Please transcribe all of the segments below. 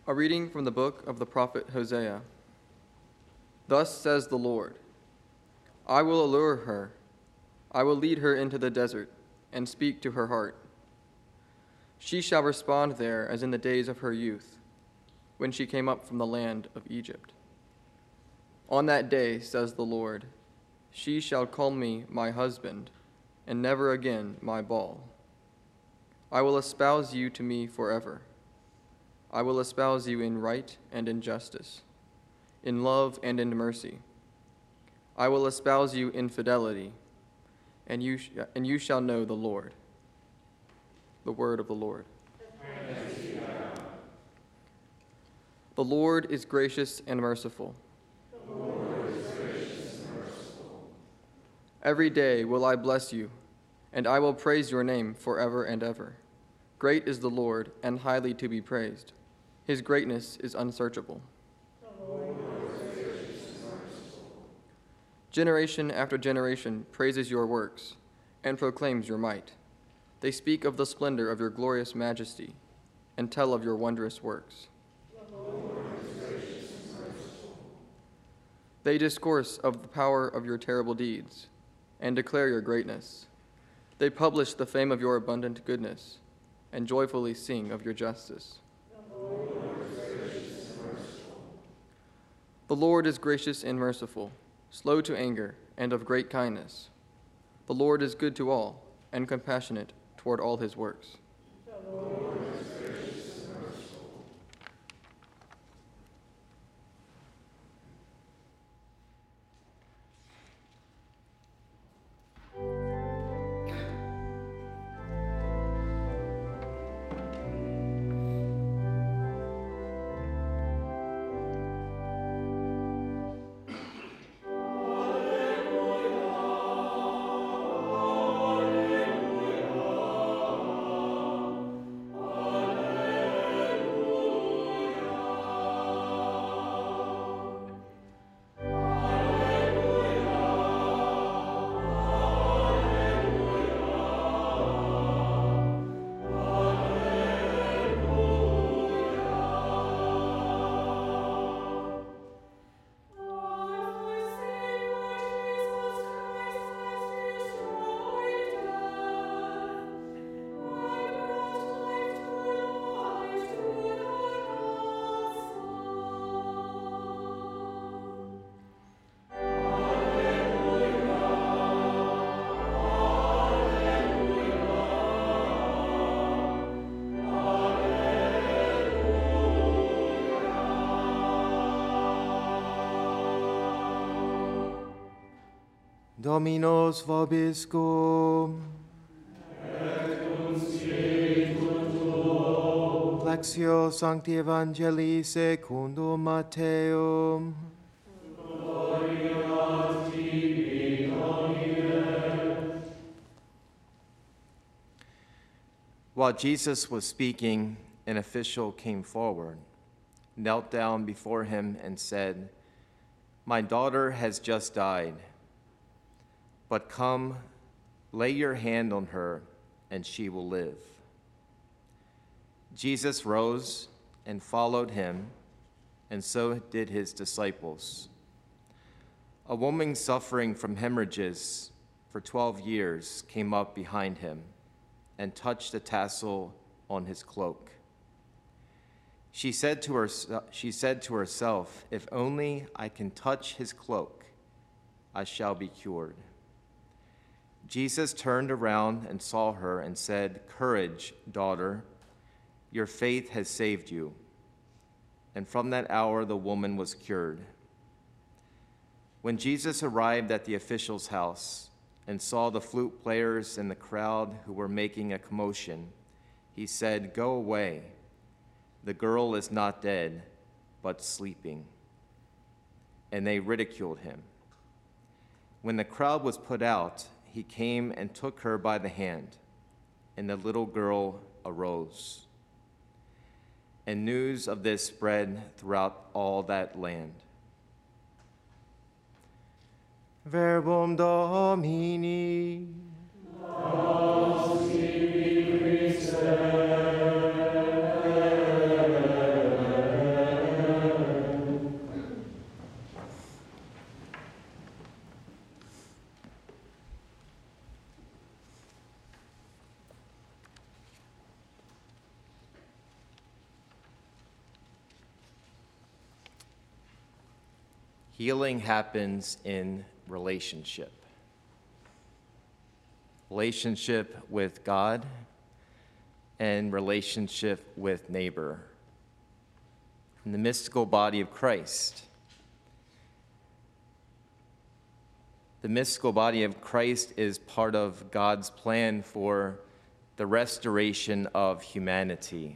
A reading from the book of the prophet Hosea. Thus says the Lord, I will allure her, I will lead her into the desert, and speak to her heart. She shall respond there as in the days of her youth, when she came up from the land of Egypt. On that day, says the Lord, she shall call me my husband, and never again my ball. I will espouse you to me forever. I will espouse you in right and in justice, in love and in mercy. I will espouse you in fidelity, and you shall know the Lord. The word of the Lord. The Lord is gracious and merciful. The Lord is gracious and merciful. Every day will I bless you, and I will praise your name forever and ever. Great is the Lord, and highly to be praised. His greatness is unsearchable. The Lord is gracious and merciful. Generation after generation praises your works and proclaims your might. They speak of the splendor of your glorious majesty and tell of your wondrous works. The Lord is gracious and merciful. They discourse of the power of your terrible deeds and declare your greatness. They publish the fame of your abundant goodness and joyfully sing of your justice. The Lord is gracious and merciful. The Lord is gracious and merciful, slow to anger, and of great kindness. The Lord is good to all, and compassionate toward all his works. The Lord is gracious and merciful. Dominus vobiscum. Et cum spiritu tuo. Lectio Sancti Evangelii secundum Matteum. Gloria tibi, Domine. While Jesus was speaking, an official came forward, knelt down before him, and said, "My daughter has just died. But come, lay your hand on her, and she will live." Jesus rose and followed him, and so did his disciples. A woman suffering from hemorrhages for 12 years came up behind him and touched the tassel on his cloak. She said to herself, "If only I can touch his cloak, I shall be cured." Jesus turned around and saw her and said, "Courage, daughter, your faith has saved you." And from that hour the woman was cured. When Jesus arrived at the official's house and saw the flute players and the crowd who were making a commotion, he said, "Go away. The girl is not dead, but sleeping." And they ridiculed him. When the crowd was put out, he came and took her by the hand, and the little girl arose. And news of this spread throughout all that land. Verbum Domini. Healing happens in relationship. Relationship with God and relationship with neighbor. In the mystical body of Christ. The mystical body of Christ is part of God's plan for the restoration of humanity.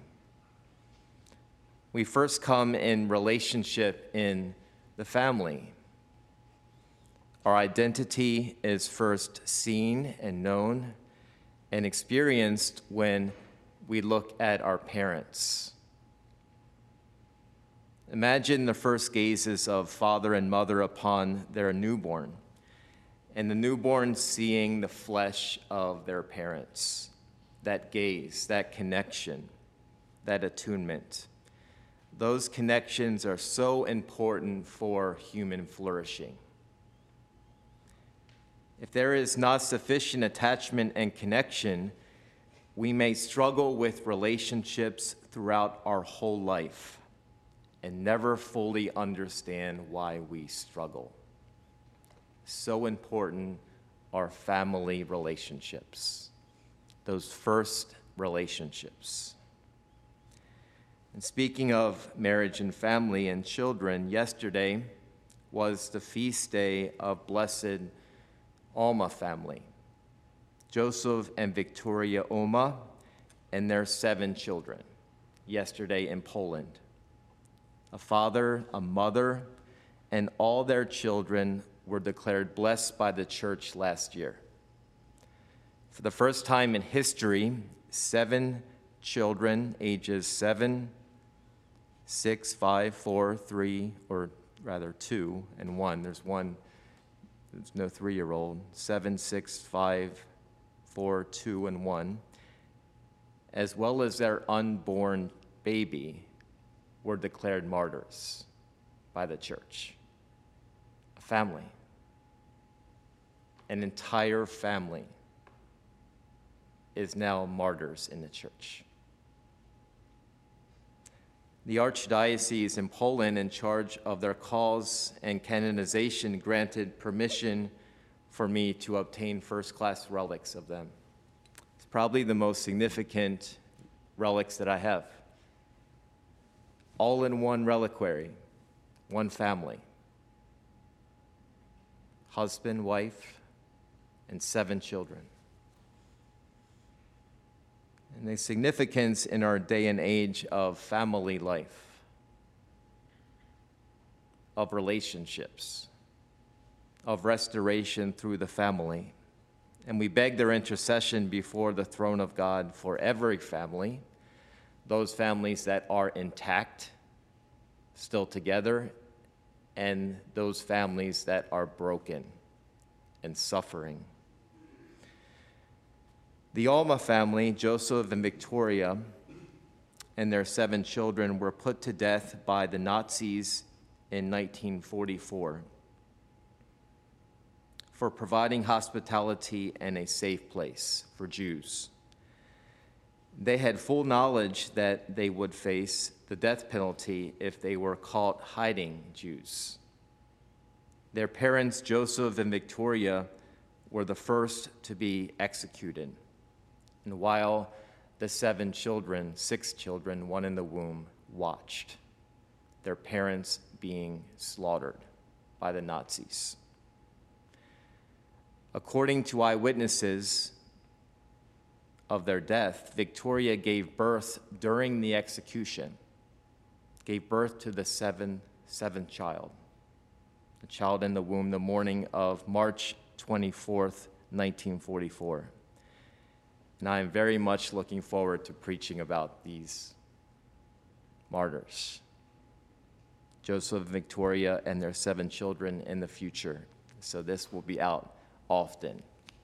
We first come in relationship in the family. Our identity is first seen and known and experienced when we look at our parents. Imagine the first gazes of father and mother upon their newborn, and the newborn seeing the flesh of their parents. That gaze, that connection, that attunement. Those connections are so important for human flourishing. If there is not sufficient attachment and connection, we may struggle with relationships throughout our whole life and never fully understand why we struggle. So important are family relationships, those first relationships. And speaking of marriage and family and children, yesterday was the feast day of Blessed Alma family, Joseph and Victoria Alma and their 7 children, yesterday in Poland. A father, a mother, and all their children were declared blessed by the church last year. For the first time in history, 7 children, ages 7, 6, 5, 4, 3, or rather 2, and 1. There's no 3-year-old. 7, 6, 5, 4, 2, and 1, as well as their unborn baby, were declared martyrs by the church. A family, an entire family, is now martyrs in the church. The Archdiocese in Poland, in charge of their cause and canonization, granted permission for me to obtain first-class relics of them. It's probably the most significant relics that I have. All in one reliquary, one family. Husband, wife, and 7 children. And the significance in our day and age of family life, of relationships, of restoration through the family. And we beg their intercession before the throne of God for every family, those families that are intact, still together, and those families that are broken and suffering. The Alma family, Joseph and Victoria, and their 7 children were put to death by the Nazis in 1944 for providing hospitality and a safe place for Jews. They had full knowledge that they would face the death penalty if they were caught hiding Jews. Their parents, Joseph and Victoria, were the first to be executed. And while the 7 children, 6 children, 1 in the womb, watched their parents being slaughtered by the Nazis. According to eyewitnesses of their death, Victoria gave birth during the execution, gave birth to the seventh child, the child in the womb, the morning of March 24th, 1944. And I am very much looking forward to preaching about these martyrs, Joseph, Victoria, and their 7 children in the future. So this will be out often.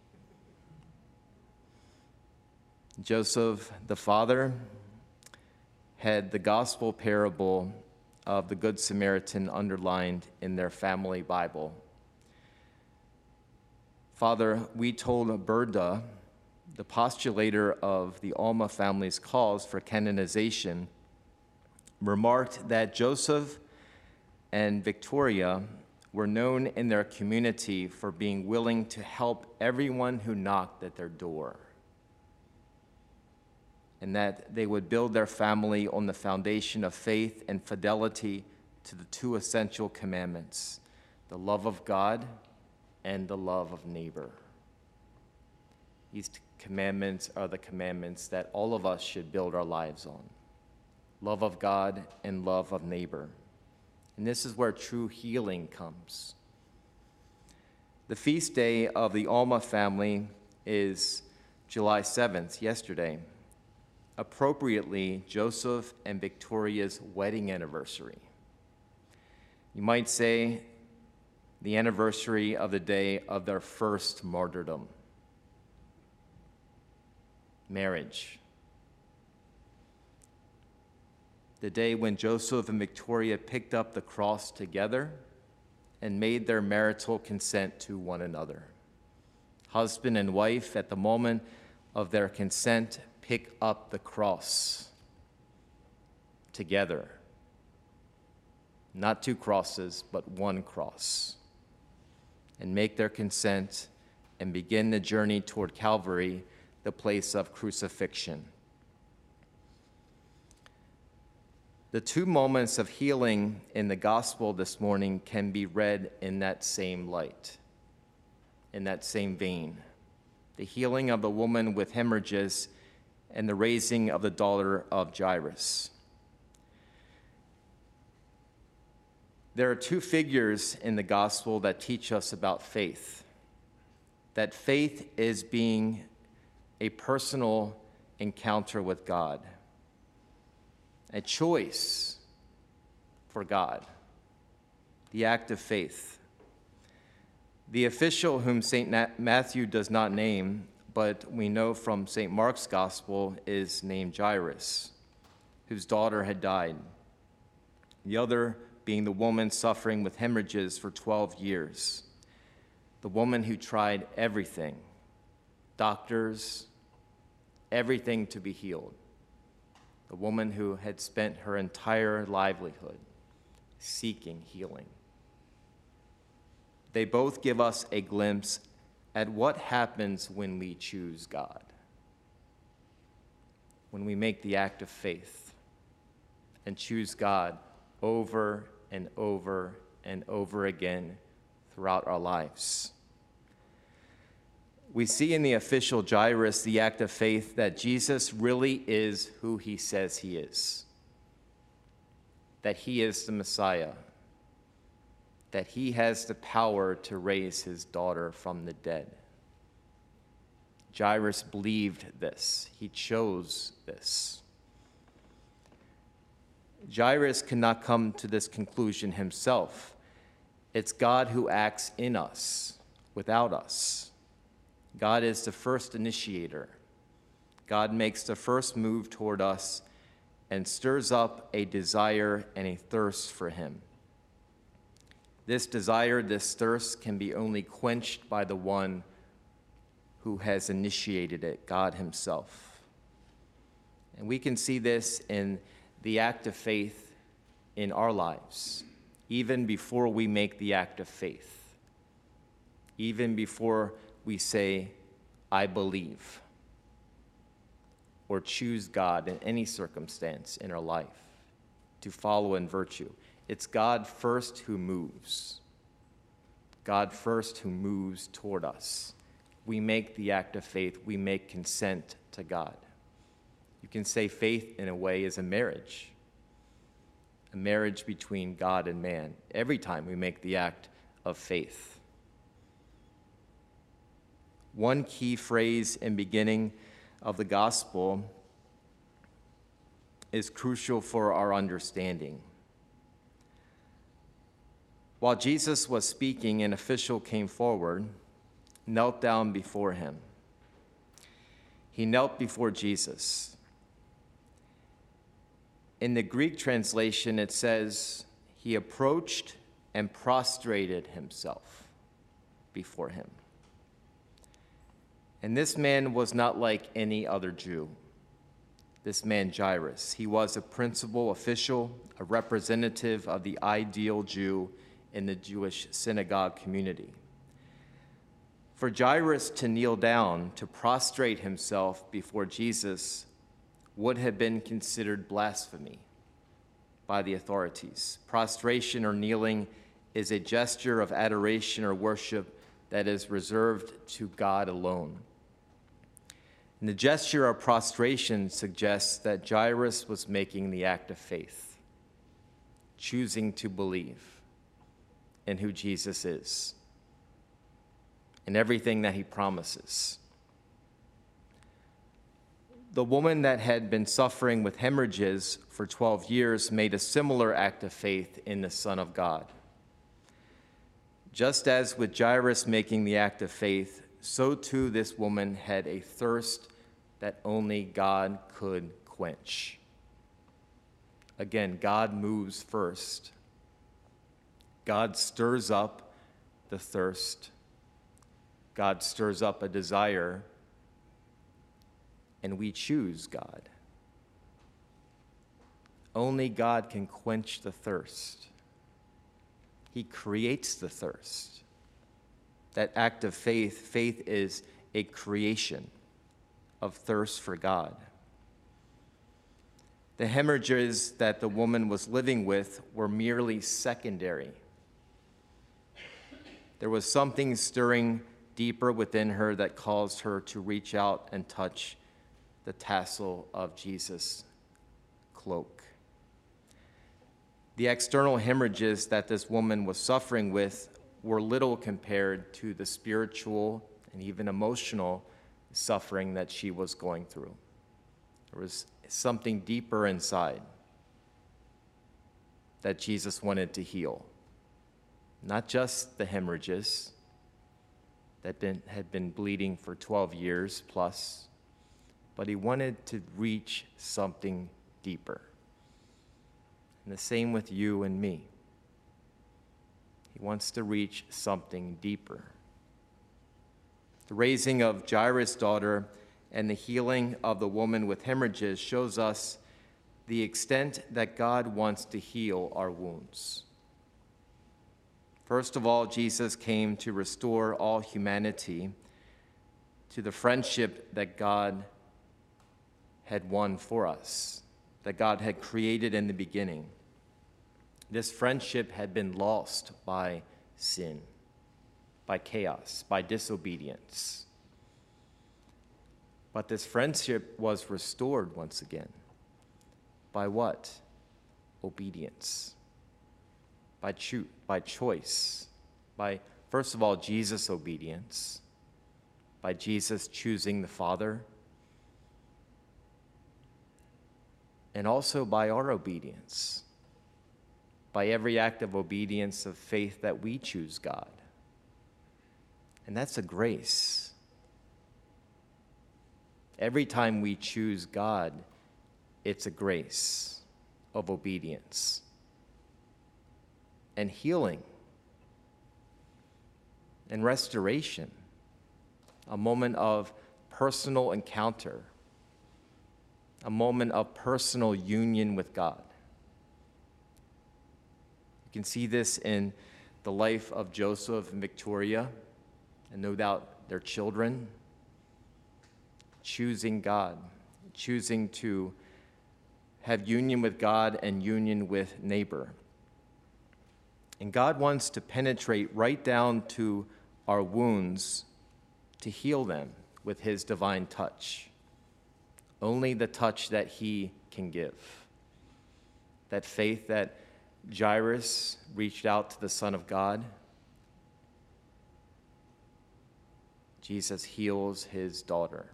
Joseph, the father, had the gospel parable of the Good Samaritan underlined in their family Bible. Father, we told Berda, the postulator of the Alma family's cause for canonization, remarked that Joseph and Victoria were known in their community for being willing to help everyone who knocked at their door, and that they would build their family on the foundation of faith and fidelity to the two essential commandments, the love of God and the love of neighbor. These commandments are the commandments that all of us should build our lives on: love of God and love of neighbor. And this is where true healing comes. The feast day of the Alma family is July 7th, yesterday, appropriately Joseph and Victoria's wedding anniversary. You might say the anniversary of the day of their first martyrdom, marriage. The day when Joseph and Victoria picked up the cross together and made their marital consent to one another. Husband and wife, at the moment of their consent, pick up the cross together. Not two crosses, but one cross. And make their consent and begin the journey toward Calvary, the place of crucifixion. The two moments of healing in the gospel this morning can be read in that same light, in that same vein. The healing of the woman with hemorrhages and the raising of the daughter of Jairus. There are two figures in the gospel that teach us about faith. That faith is being a personal encounter with God, a choice for God, the act of faith. The official whom St. Matthew does not name, but we know from St. Mark's gospel, is named Jairus, whose daughter had died. The other being the woman suffering with hemorrhages for 12 years, the woman who tried everything, doctors, everything to be healed, the woman who had spent her entire livelihood seeking healing. They both give us a glimpse at what happens when we choose God, when we make the act of faith and choose God over and over and over again throughout our lives. We see in the official Jairus the act of faith that Jesus really is who he says he is, that he is the Messiah, that he has the power to raise his daughter from the dead. Jairus believed this. He chose this. Jairus cannot come to this conclusion himself. It's God who acts in us, without us. God is the first initiator. God makes the first move toward us and stirs up a desire and a thirst for him. This desire, this thirst, can be only quenched by the one who has initiated it, God himself. And we can see this in the act of faith in our lives, even before we make the act of faith, even before we say, I believe, or choose God in any circumstance in our life to follow in virtue. It's God first who moves. God first who moves toward us. We make the act of faith. We make consent to God. You can say faith in a way is a marriage between God and man, every time we make the act of faith. One key phrase in beginning of the gospel is crucial for our understanding. While Jesus was speaking, an official came forward, knelt down before him. He knelt before Jesus. In the Greek translation, it says, he approached and prostrated himself before him. And this man was not like any other Jew. This man, Jairus, he was a principal official, a representative of the ideal Jew in the Jewish synagogue community. For Jairus to kneel down, to prostrate himself before Jesus, would have been considered blasphemy by the authorities. Prostration or kneeling is a gesture of adoration or worship that is reserved to God alone. And the gesture of prostration suggests that Jairus was making the act of faith, choosing to believe in who Jesus is and everything that he promises. The woman that had been suffering with hemorrhages for 12 years made a similar act of faith in the Son of God. Just as with Jairus making the act of faith, so too this woman had a thirst that only God could quench. Again, God moves first. God stirs up the thirst. God stirs up a desire, and we choose God. Only God can quench the thirst. He creates the thirst. That act of faith is a creation of thirst for God. The hemorrhages that the woman was living with were merely secondary. There was something stirring deeper within her that caused her to reach out and touch the tassel of Jesus' cloak. The external hemorrhages that this woman was suffering with were little compared to the spiritual and even emotional suffering that she was going through. There was something deeper inside that Jesus wanted to heal. Not just the hemorrhages that had been bleeding for 12 years plus, but he wanted to reach something deeper. And the same with you and me. He wants to reach something deeper. The raising of Jairus' daughter and the healing of the woman with hemorrhages shows us the extent that God wants to heal our wounds. First of all, Jesus came to restore all humanity to the friendship that God had won for us, that God had created in the beginning. This friendship had been lost by sin, by chaos, by disobedience. But this friendship was restored once again. By what? Obedience. By choice. By, first of all, Jesus' obedience. By Jesus choosing the Father. And also by our obedience. By every act of obedience of faith that we choose God. And that's a grace. Every time we choose God, it's a grace of obedience and healing and restoration, a moment of personal encounter, a moment of personal union with God. You can see this in the life of Joseph and Victoria, and no doubt their children, choosing God, choosing to have union with God and union with neighbor. And God wants to penetrate right down to our wounds to heal them with his divine touch. Only the touch that he can give. That faith that Jairus reached out to the Son of God. Jesus heals his daughter.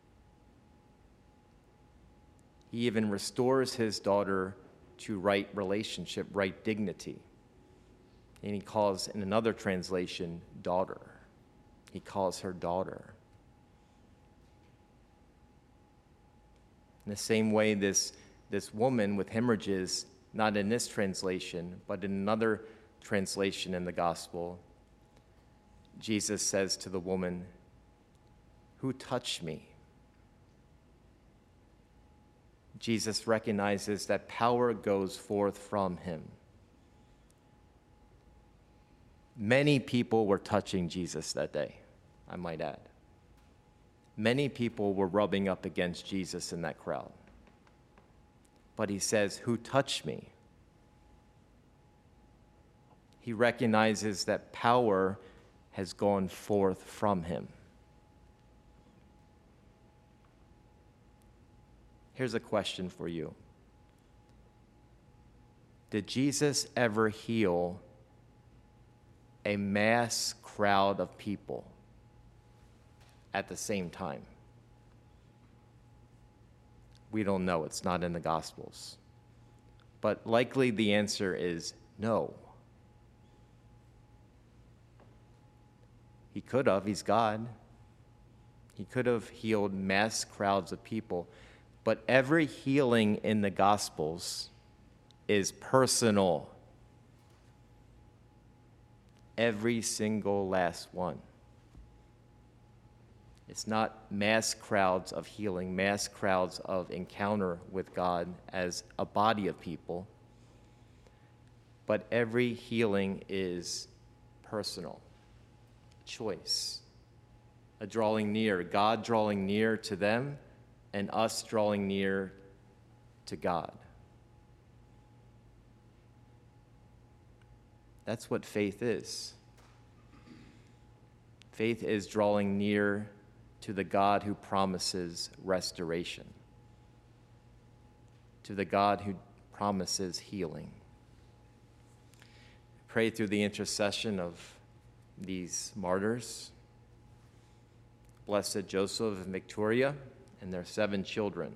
He even restores his daughter to right relationship, right dignity. And he calls, in another translation, daughter. He calls her daughter. In the same way, this woman with hemorrhages, not in this translation, but in another translation in the gospel, Jesus says to the woman, "Who touched me?" Jesus recognizes that power goes forth from him. Many people were touching Jesus that day, I might add. Many people were rubbing up against Jesus in that crowd. But he says, "Who touched me?" He recognizes that power has gone forth from him. Here's a question for you. Did Jesus ever heal a mass crowd of people at the same time? We don't know. It's not in the Gospels. But likely the answer is no. He could have. He's God. He could have healed mass crowds of people. But every healing in the Gospels is personal. Every single last one. It's not mass crowds of healing, mass crowds of encounter with God as a body of people, but every healing is personal, choice, a drawing near, God drawing near to them and us drawing near to God. That's what faith is. Faith is drawing near to the God who promises restoration, to the God who promises healing. Pray through the intercession of these martyrs, Blessed Joseph and Victoria and their 7 children.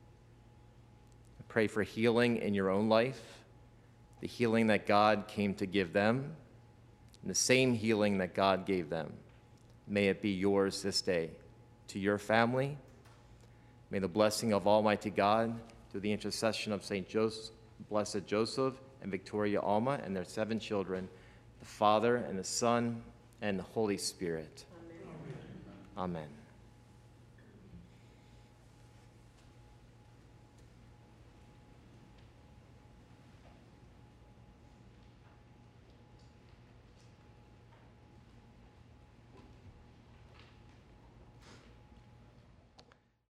Pray for healing in your own life, the healing that God came to give them, and the same healing that God gave them. May it be yours this day. To your family, may the blessing of Almighty God, through the intercession of St. Joseph, Blessed Joseph and Victoria Alma and their 7 children, the Father and the Son and the Holy Spirit. Amen. Amen.